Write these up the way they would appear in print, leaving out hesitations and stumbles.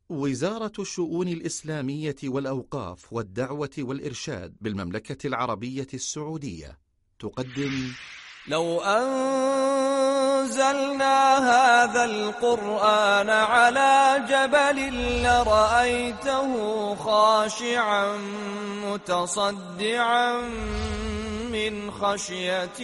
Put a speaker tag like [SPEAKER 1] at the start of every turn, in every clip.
[SPEAKER 1] وزارة الشؤون الإسلامية والأوقاف والدعوة والإرشاد بالمملكة العربية السعودية تقدم
[SPEAKER 2] لو أنزلنا هذا القرآن على جبل لرأيته خاشعا متصدعا من خشية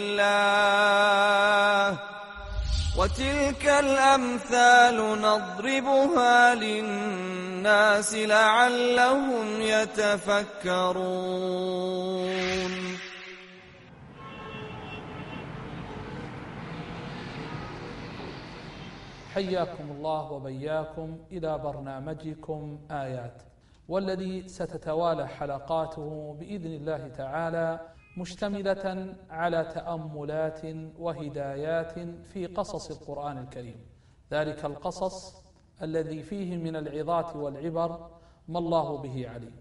[SPEAKER 2] الله وتلك الأمثال نضربها للناس لعلهم يتفكرون.
[SPEAKER 3] حياكم الله وبياكم إلى برنامجكم آيات، والذي ستتوالى حلقاته بإذن الله تعالى مشتملة على تأملات وهدايات في قصص القرآن الكريم، ذلك القصص الذي فيه من العظات والعبر ما الله به عليم.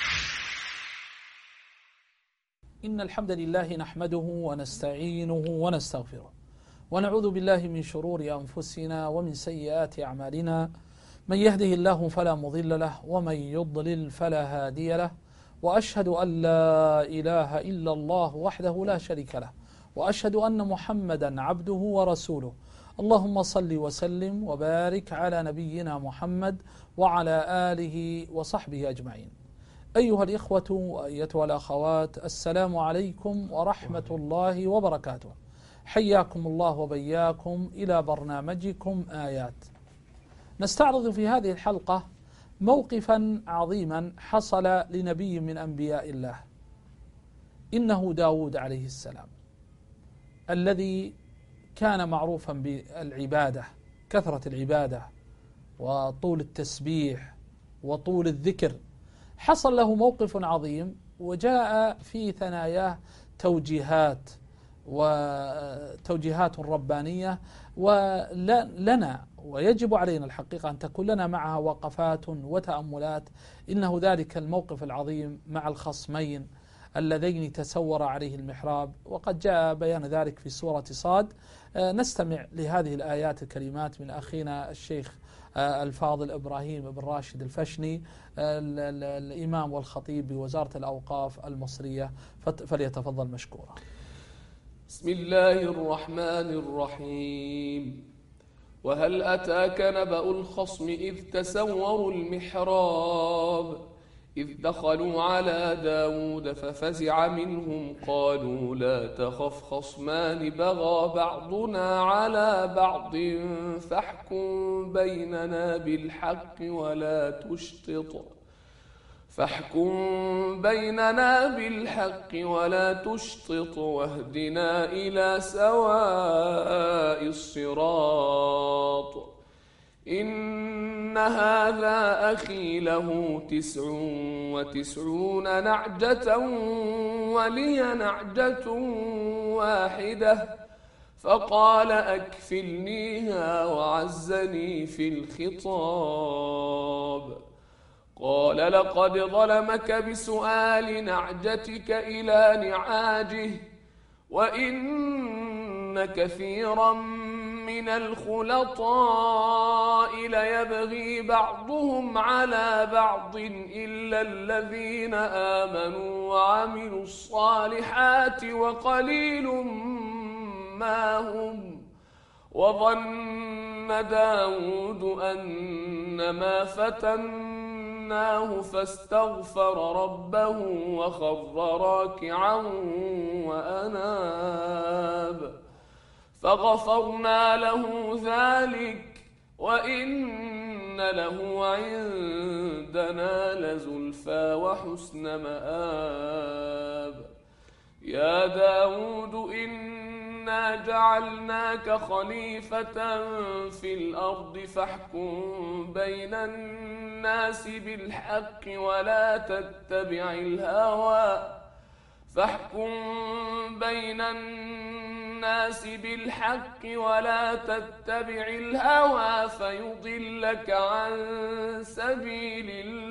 [SPEAKER 3] إن الحمد لله نحمده ونستعينه ونستغفره، ونعوذ بالله من شرور أنفسنا ومن سيئات أعمالنا، من يهده الله فلا مضل له ومن يضلل فلا هادي له، وأشهد أن لا إله إلا الله وحده لا شريك له، وأشهد أن محمدا عبده ورسوله. اللهم صل وسلم وبارك على نبينا محمد وعلى آله وصحبه أجمعين. أيها الإخوة وأيتها الأخوات، السلام عليكم ورحمة الله وبركاته. حياكم الله وبياكم إلى برنامجكم آيات. نستعرض في هذه الحلقة موقفا عظيما حصل لنبي من أنبياء الله، إنه داود عليه السلام، الذي كان معروفا بالعبادة، كثرة العبادة وطول التسبيح وطول الذكر. حصل له موقف عظيم وجاء في ثناياه توجيهات ربانية، ولنا ويجب علينا الحقيقة أن تكون لنا معها وقفات وتأملات. إنه ذلك الموقف العظيم مع الخصمين اللذين تسور عليه المحراب، وقد جاء بيان ذلك في سورة صاد. نستمع لهذه الآيات الكريمات من أخينا الشيخ الفاضل إبراهيم بن راشد الفشني، الإمام والخطيب بوزارة الأوقاف المصرية، فليتفضل مشكورا.
[SPEAKER 4] بسم الله الرحمن الرحيم. وهل أتاك نبأ الخصم إذ تسوروا المحراب إذ دخلوا على داود ففزع منهم قالوا لا تخف خصمان بغى بعضنا على بعض فاحكم بيننا بالحق ولا تشطط واهدنا إلى سواء الصراط. إن هذا أخي له 99 نعجة ولي نعجة واحدة فقال أكفلنيها وعزني في الخطاب. قال لقد ظلمك بسؤال نعجتك إلى نعاجه وإن كثيرا من الخلطاء ليبغي بعضهم على بعض إلا الذين آمنوا وعملوا الصالحات وقليل ما هم. وظن داود أنما فتناه فاستغفر ربه وخر راكعا وأناب فغفرنا له ذلك وإن له عندنا لزلفى وحسن مآب. يا داود إنا جعلناك خليفة في الأرض فاحكم بين الناس بالحق ولا تتبع الهوى فيضلك عن سبيل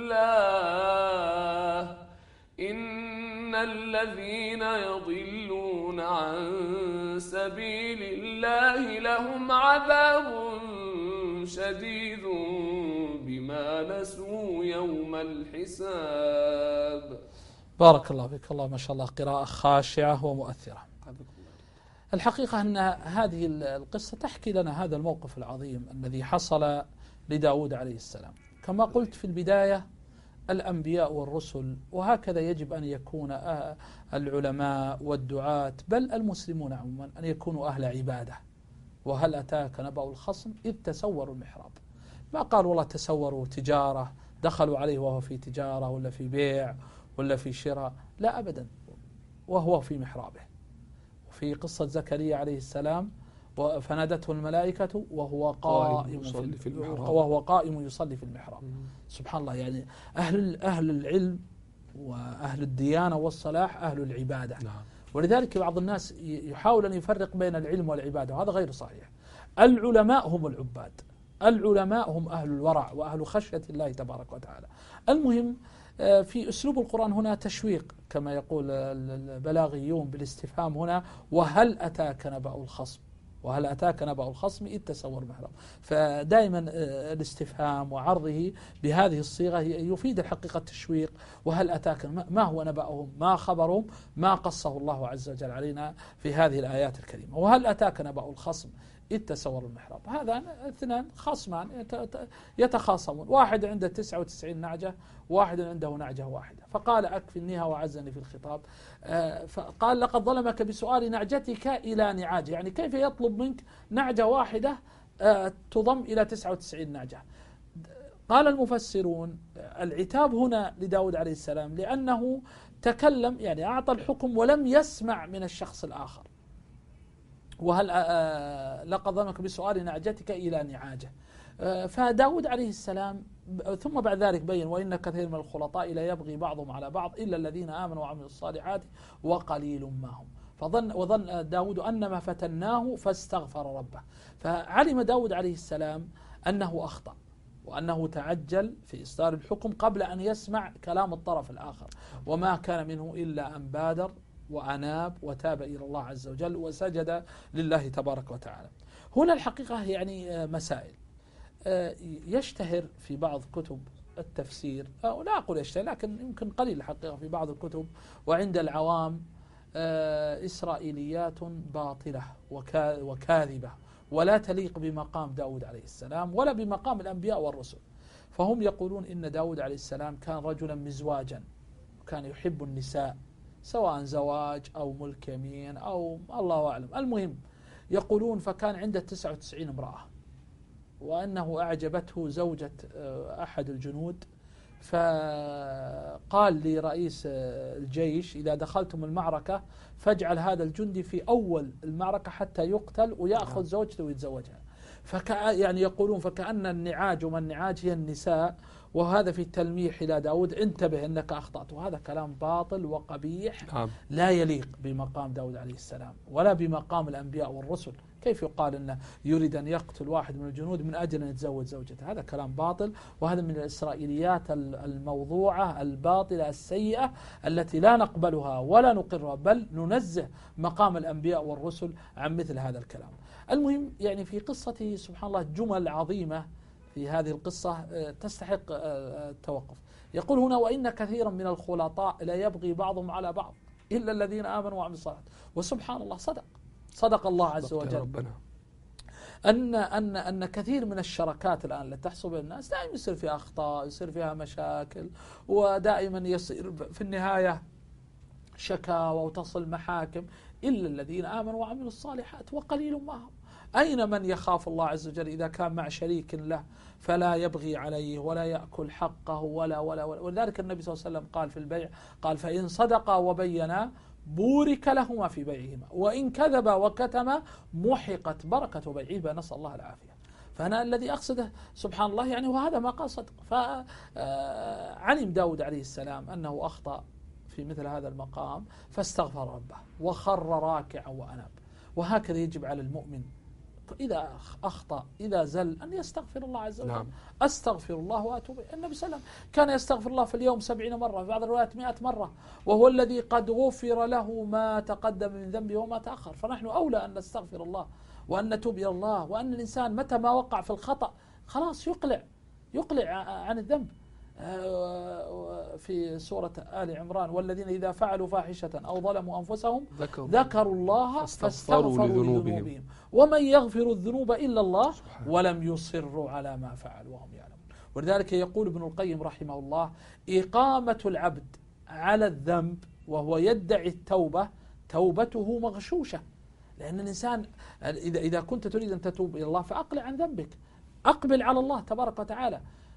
[SPEAKER 4] الله. إن الذين يضلون عن سبيل الله لهم عذاب شديد بما ييأسوا يوم الحساب.
[SPEAKER 3] بارك الله فيك. الله ما شاء الله قراءة خاشعة ومؤثرة. الحقيقة أن هذه القصة تحكي لنا هذا الموقف العظيم الذي حصل لداود عليه السلام. كما قلت في البداية الأنبياء والرسل، وهكذا يجب أن يكون العلماء والدعاة بل المسلمون عموما أن يكونوا أهل عبادة. وهل أتاك نبأ الخصم إذ تسوروا المحراب. ما قال والله تسوروا تجارة، دخلوا عليه وهو في تجارة ولا في بيع ولا في شراء، لا أبدا، وهو في محرابه. وفي قصة زكريا عليه السلام فنادته الملائكة وهو قائم يصلي في المحراب. سبحان الله، يعني أهل العلم وأهل الديانة والصلاح أهل العبادة. ولذلك بعض الناس يحاول أن يفرق بين العلم والعبادة، وهذا غير صحيح. العلماء هم العباد، العلماء هم أهل الورع وأهل خشية الله تبارك وتعالى. المهم في أسلوب القرآن هنا تشويق كما يقول البلاغيون بالاستفهام هنا، وهل أتاك نبأ الخصم، وهل أتاك نبأ الخصم إذ تسوروا المحراب. فدائما الاستفهام وعرضه بهذه الصيغة يفيد الحقيقة التشويق. وهل أتاك، ما هو نبأهم، ما خبرهم، ما قصه الله عز وجل علينا في هذه الآيات الكريمة. وهل أتاك نبأ الخصم إذ تسوروا المحراب. هذا اثنان خصمان يتخاصمون، واحد عنده 99 نعجة، واحد عنده نعجة واحدة، فقال أكفلنيها وعزني في الخطاب. فقال لقد ظلمك بسؤال نعجتك إلى نعاجه، يعني كيف يطلب منك نعجة واحدة تضم إلى 99 نعجة. قال المفسرون العتاب هنا لداود عليه السلام لأنه تكلم، يعني أعطى الحكم ولم يسمع من الشخص الآخر. وهل لقد ظلمك بسؤال نعجتك إلى نعاجه. فداود عليه السلام ثم بعد ذلك بين وإن كثير من الخلطاء لا يبغي بعضهم على بعض إلا الذين آمنوا وعملوا الصالحات وقليل ما هم. وظن داود أنما فتناه فاستغفر ربه. فعلم داود عليه السلام أنه أخطأ وأنه تعجل في إصدار الحكم قبل أن يسمع كلام الطرف الآخر، وما كان منه إلا أن بادر وأناب وتاب إلى الله عز وجل وسجد لله تبارك وتعالى. هنا الحقيقة يعني مسائل يشتهر في بعض كتب التفسير، أو لا أقول يشتهر لكن يمكن قليل الحقيقة في بعض الكتب وعند العوام إسرائيليات باطلة وكاذبة ولا تليق بمقام داود عليه السلام ولا بمقام الأنبياء والرسل. فهم يقولون إن داود عليه السلام كان رجلا مزواجا، كان يحب النساء سواء زواج أو ملك يمين أو الله أعلم. المهم يقولون فكان عنده 99 امرأة، وأنه أعجبته زوجة أحد الجنود، فقال لرئيس الجيش إذا دخلتم المعركة فاجعل هذا الجندي في أول المعركة حتى يقتل ويأخذ زوجته ويتزوجها. يعني يقولون فكأن النعاج وما النعاج هي النساء، وهذا في التلميح إلى داود انتبه أنك أخطأت. وهذا كلام باطل وقبيح لا يليق بمقام داود عليه السلام ولا بمقام الأنبياء والرسل. كيف يقال أنه يريد أن يقتل واحد من الجنود من أجل أن يتزوج زوجته؟ هذا كلام باطل، وهذا من الإسرائيليات الموضوعة الباطلة السيئة التي لا نقبلها ولا نقرها، بل ننزه مقام الأنبياء والرسل عن مثل هذا الكلام. المهم يعني في قصته سبحان الله جمل عظيمة في هذه القصة تستحق التوقف. يقول هنا وإن كثيرا من الخلطاء لا يبغي بعضهم على بعض إلا الذين آمنوا وعملوا الصالحات. وسبحان الله صدق الله عز وجل ربنا. أن كثير من الشركات الآن اللي تحصل بين الناس دائما يصير فيها أخطاء، يصير فيها مشاكل، ودائما يصير في النهاية شكاوى وتصل محاكم إلا الذين آمنوا وعملوا الصالحات وقليل ما هم. أين من يخاف الله عز وجل إذا كان مع شريك له فلا يبغي عليه ولا يأكل حقه ولا ولذلك النبي صلى الله عليه وسلم قال في البيع قال فإن صدقا وبينا بورك لهما في بيعهما وإن كذبا وكتما محقت بركة بيعهما، نسأل الله العافية. فأنا الذي أقصده سبحان الله يعني وهذا ما قال صدق. فعلم داود عليه السلام أنه أخطأ في مثل هذا المقام فاستغفر ربه وخر راكعا وأناب. وهكذا يجب على المؤمن إذا أخطأ إذا زل أن يستغفر الله عز وجل. أستغفر الله وأتوب إليه. النبي صلى الله عليه وسلم كان يستغفر الله في اليوم 70 مرة، في بعض الروايات 100 مرة، وهو الذي قد غفر له ما تقدم من ذنبه وما تأخر. فنحن أولى أن نستغفر الله وأن نتوب إلى الله، وأن الإنسان متى ما وقع في الخطأ خلاص يقلع، يقلع عن الذنب. في سورة آل عمران والذين إذا فعلوا فاحشة أو ظلموا أنفسهم ذكروا الله فاستغفروا لذنوبهم ومن يغفر الذنوب إلا الله ولم يصروا على ما فعلوا وهم يعلمون. ولذلك يقول ابن القيم رحمه الله: إقامة العبد على الذنب وهو يدعي التوبة توبته مغشوشة. لأن الإنسان إذا كنت تريد أن تتوب إلى الله فأقلع عن ذنبك، أقبل على الله تبارك وتعالى.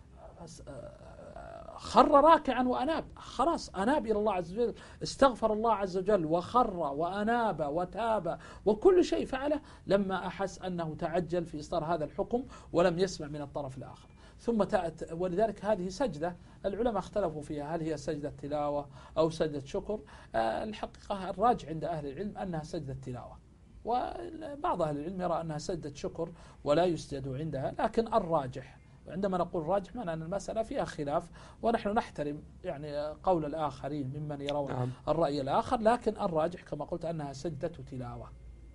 [SPEAKER 3] خر راكعا وأناب، خلاص أناب إلى الله عز وجل، استغفر الله عز وجل وخر وأناب وتاب وكل شيء فعله لما أحس أنه تعجل في إصدار هذا الحكم ولم يسمع من الطرف الآخر. ثم ولذلك هذه سجدة العلماء اختلفوا فيها، هل هي سجدة تلاوة أو سجدة شكر؟ الحقيقة الراجع عند أهل العلم أنها سجدة تلاوة، وبعض أهل العلم يرى أنها سجدة شكر ولا يسجد عندها. لكن الراجح، عندما نقول راجح معنى أن المسألة فيها خلاف، ونحن نحترم يعني قول الآخرين ممن يرون الرأي الآخر، لكن الراجح كما قلت أنها سجدة تلاوة.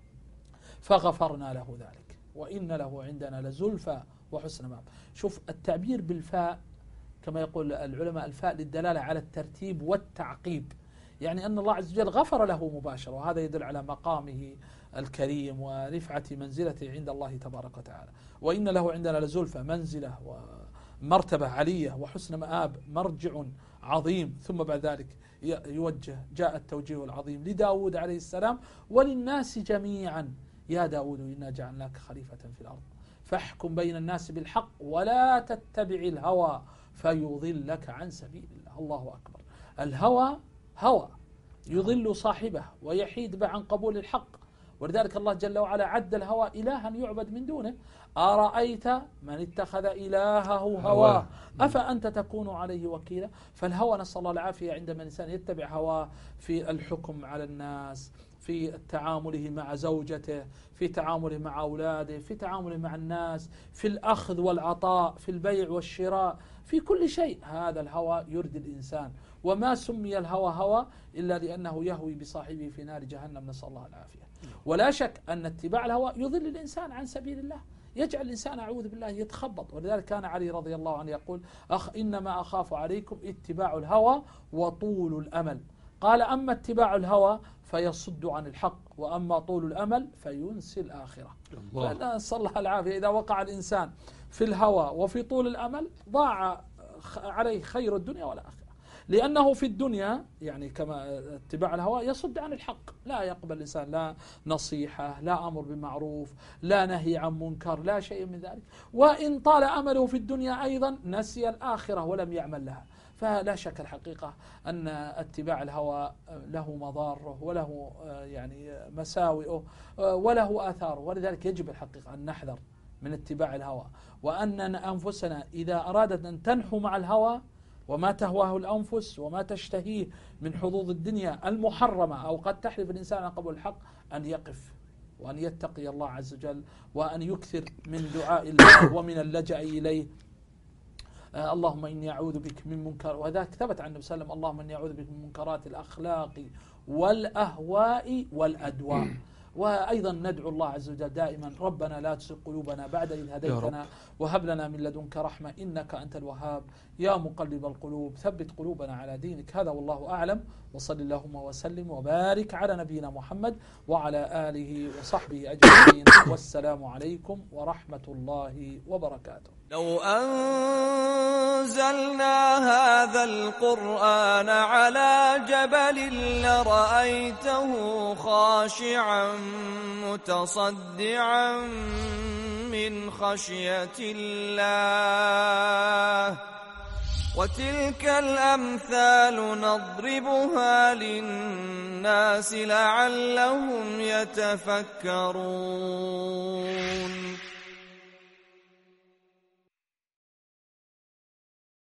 [SPEAKER 3] فغفرنا له ذلك وإن له عندنا لزلفى وحسن مآب. شوف التعبير بالفاء كما يقول العلماء، الفاء للدلالة على الترتيب والتعقيب، يعني أن الله عز وجل غفر له مباشرة، وهذا يدل على مقامه الكريم ورفعة منزلته عند الله تبارك وتعالى. وإن له عندنا لزلفى، منزلة ومرتبة علية، وحسن مآب، مرجع عظيم. ثم بعد ذلك جاء التوجيه العظيم لداود عليه السلام وللناس جميعا: يا داود إنا جعلناك خليفة في الأرض فاحكم بين الناس بالحق ولا تتبع الهوى فيضلك عن سبيل الله. الله أكبر. الهوى هوى يضل صاحبه ويحيد به عن قبول الحق، ولذلك الله جل وعلا عد الهوى إلها يعبد من دونه: أرأيت من اتخذ إلهه هواه أفأنت تكون عليه وكيلا. فالهوى نسأل الله العافية عندما الإنسان يتبع هواه في الحكم على الناس، في تعامله مع زوجته، في تعامله مع أولاده، في تعامله مع الناس، في الأخذ والعطاء، في البيع والشراء، في كل شيء، هذا الهوى يردي الإنسان. وما سمي الهوى هوى إلا لأنه يهوي بصاحبه في نار جهنم، نسأل الله العافية. ولا شك أن اتباع الهوى يضل الإنسان عن سبيل الله، يجعل الإنسان أعوذ بالله يتخبط. ولذلك كان علي رضي الله عنه يقول: إنما أخاف عليكم اتباع الهوى وطول الأمل. قال: أما اتباع الهوى فيصد عن الحق، وأما طول الأمل فينسي الآخرة. فنسأل الله العافية. إذا وقع الإنسان في الهوى وفي طول الأمل ضاع عليه خير الدنيا والآخرة، لأنه في الدنيا يعني كما اتباع الهوى يصد عن الحق، لا يقبل الإنسان لا نصيحة، لا أمر بمعروف، لا نهي عن منكر، لا شيء من ذلك. وإن طال أمله في الدنيا أيضا نسي الآخرة ولم يعمل لها. فلا شك الحقيقة أن اتباع الهوى له مضاره وله يعني مساوئه وله آثاره، ولذلك يجب الحقيقة أن نحذر من اتباع الهوى، وأن أنفسنا إذا أرادت أن تنحو مع الهوى وما تهواه الأنفس وما تشتهيه من حظوظ الدنيا المحرمة أو قد تحرف الإنسان عن قبول الحق، أن يقف وأن يتقي الله عز وجل وأن يكثر من دعاء الله ومن اللجأ إليه. اللهم إني أعوذ بك من منكر، وذاك ثبت عن النبي صلى الله عليه وسلم: اللهم إني أعوذ بك من منكرات الأخلاق والأهواء والأدواء. وأيضا ندعو الله عز وجل دائما: ربنا لا تزغ قلوبنا بعد إذ هديتنا وهب لنا من لدنك رحمة إنك أنت الوهاب يا مقلب القلوب ثبت قلوبنا على دينك. هذا والله أعلم، وصل اللهم وسلم وبارك على نبينا محمد وعلى آله وصحبه أجمعين، والسلام عليكم ورحمة الله وبركاته.
[SPEAKER 2] لو أنزلنا هذا القرآن على جبل لرأيته خاشعا متصدعا من خشية الله وتلك الأمثال نضربها للناس لعلهم يتفكرون.